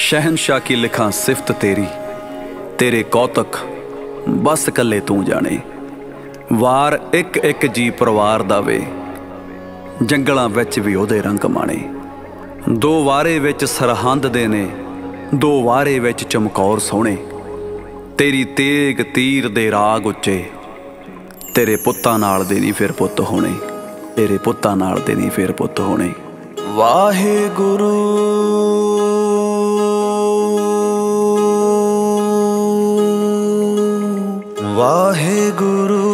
शहनशाह की लिखां सिफत तेरी, तेरे कौतक बस कल्ले तू जाने। वार एक एक जी परिवार दा वे, जंगलां विच भी ओहदे रंग माणे। दो वारे विच सरहंद दे ने, दो वारे विच चमकौर सोहणे। तेरी तेग तीर दे राग उच्चे, तेरे पुत्तां नाल दे नहीं फिर पुत्त होणे, तेरे पुत्तां नाल दे नहीं फिर पुत्त होणे। वाहेगुरू वाहेगुरू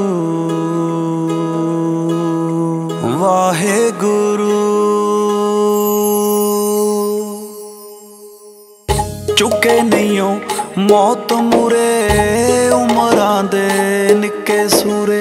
वाहेगुरू। चुके नहीं हो मौत मूरे, उमरां दे निक्के सूरे।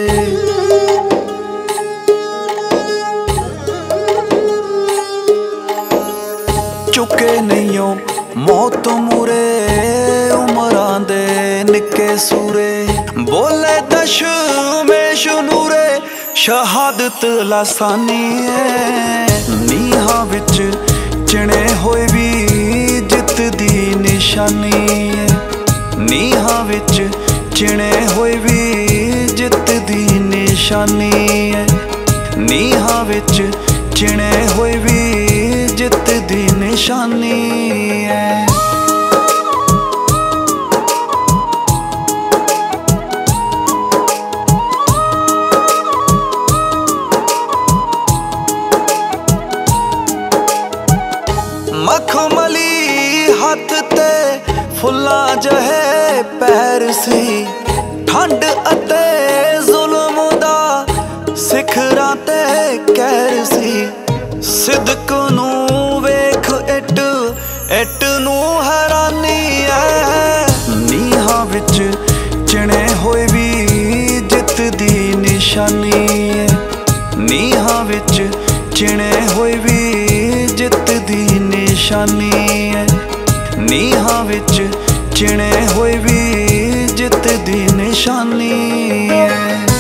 चुके नहीं हो मौत मूरे, उमरां दे निक्के सूरे। बोले दशमेश नूरे, शहादत लासानी है। नीहां विच चिणे होए भी जित दी निशानी है। नीहां विच चिणे होए भी जित दी निशानी है। नीहां विच चिणे होए भी जित दी निशानी है। मखमली हथ ते फुल्लां जहे पैर सी। ठंड अते जुल्म दा सिखरां ते कहर सी। सिदक नू वेख इट इट नू हैरानी है। नीहां विच चिणे होए भी जित दी निशानी है। नीहां विच चिणे होए भी जित दी निशानी है। नीहां विच चिणे होए भी जित दी निशानी है।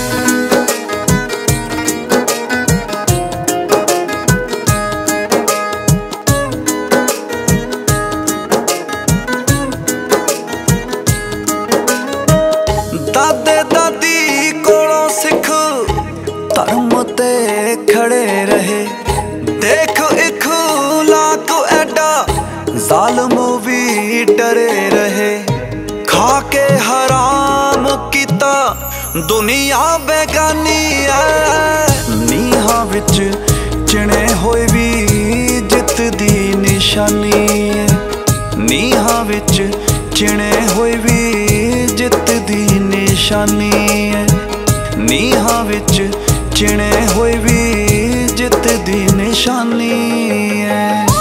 दादे दादी कोलों सिख धर्म ते खड़े रहे। देख इखलाक एडा जालिम भी डरे रहे। खा के हराम कीता दुनिया बेगानी है। नीहां विच चिणे होए भी जित दी निशानी है। नीहां विच चिणे होए भी जित दी निशानी है। नीहां विच चिणे होए भी जित दी निशानी है।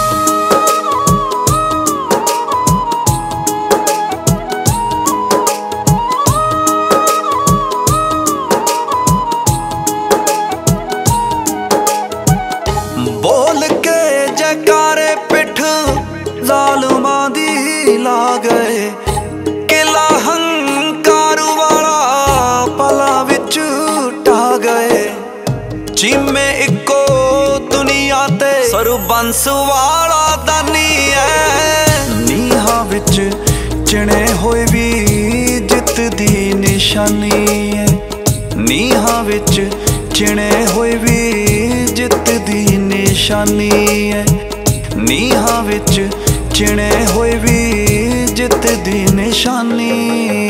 बोल के जयकारे पिठ जालिमां दी ला गए। किला हंकार वाला पला विच ढा गए। जिम्मे इको दुनिया ते सरबंस वाला दानी है। नीहां विच चिणे होए भी जित दी निशानी है। नीहां विच चिणे होए भी जित दी निशानी है। नीहां विच चिणे होए भी जित दी निशानी।